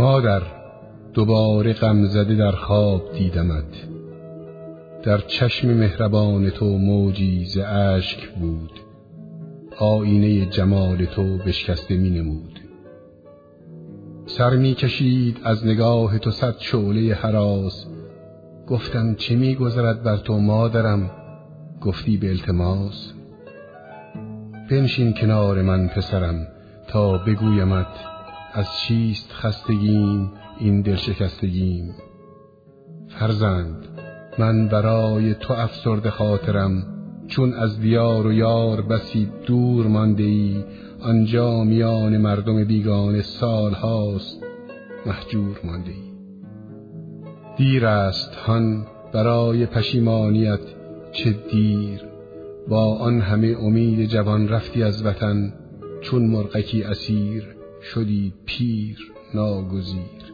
مادر دوباره غمزده در خواب دیدمت، در چشم مهربان تو موجی ز اشک بود، آینه جمال تو بشکسته می نمود. سر می کشید از نگاه تو صد شعله هراس، گفتم چه می گذرد بر تو مادرم، گفتی به التماس. بنشین کنار من پسرم تا بگویمت، از چیست خستگیم این دل شکستگیم. فرزند من برای تو افسرده خاطرم، چون از دیار و یار بسی دور مانده ای، آنجا میان مردم بیگانه سال هاست مهجور مانده ای. دیر است هان برای پشیمانیت چه دیر، با آن همه امید جوان رفتی از وطن، چون مرغکی اسیر شدی پیر ناگزیر.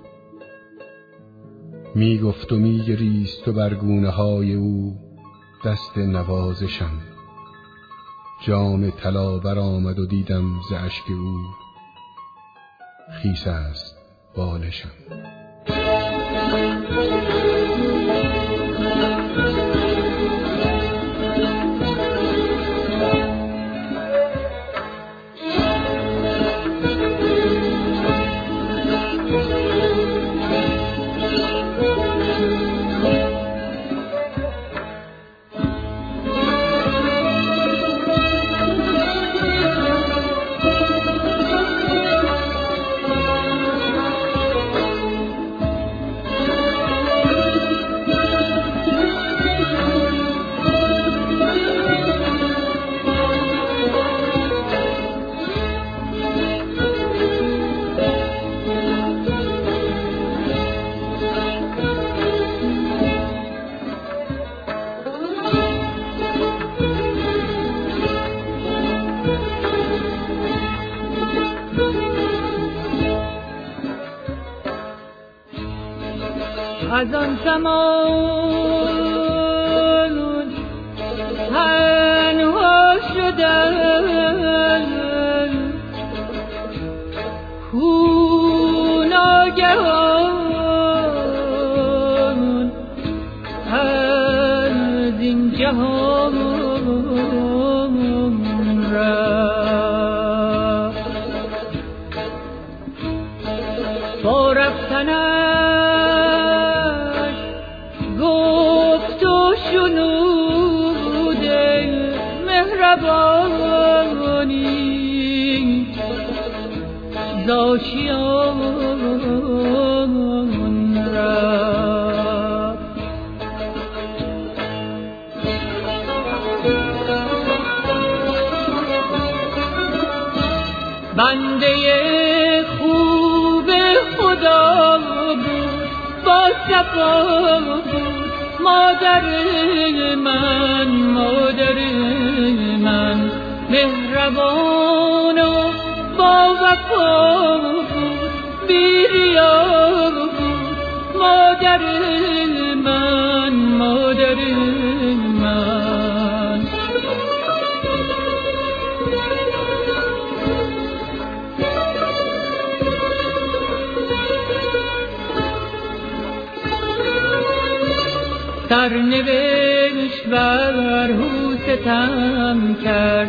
می گفت و می گریست و بر گونه های او دست نوازشم، جام طلا برآمد و دیدم ز اشک او خیس است بالشم. از آن زمان تنها شدم، کو ناگهان از این جهان رفت. با رفتنم مهربانی زاشیان رفت. بنده خوب خدا بود، با صفا بود، مادر من مهربان و با وفا بود، بی ریا بود، مادر من سرنوشت بر او ستم کرد،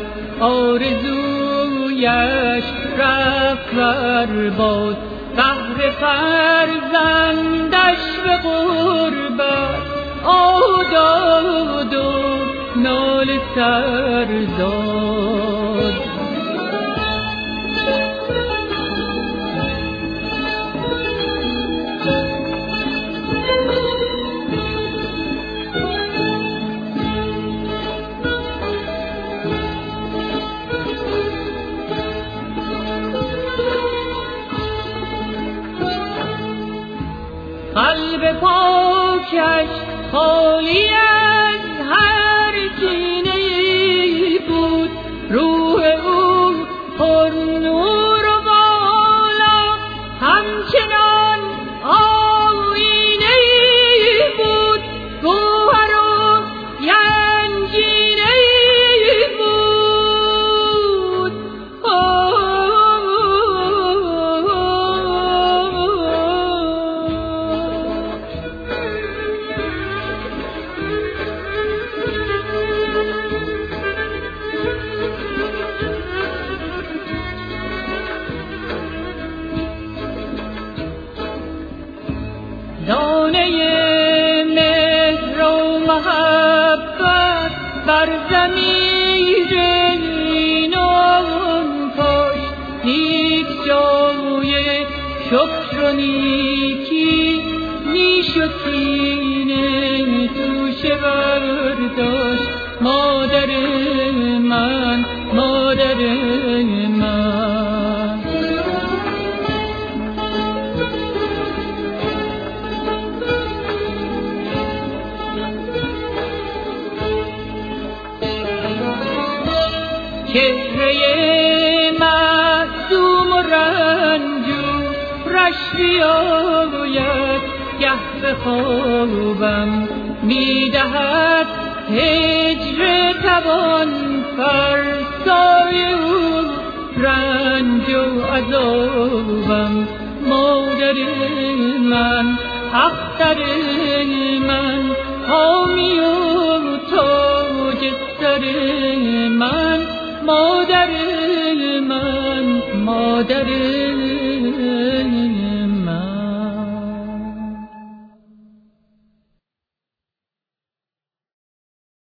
آرزویش رفت بر باد، بهر فرزندش به غربت آه داد و ناله سر داد. قلب پاکش خالی از هر کینه‌ای بود، روح او پر نور و بالا همچنان آیینه‌ای بود، گوهر و گنجینه‌ای بود. محبت بر ضمیر اینان کاشت. نیک جای شکر و نیکی میشد سینه توشه برداشت. مادر من، مادر من. چهره معصوم و رنجورش بیاید، گه به خوابم میدهد هجر توان فرسای او. رنج و عذابم مادر من، اختر من، حامی و تاج سر من. مادر من، مادر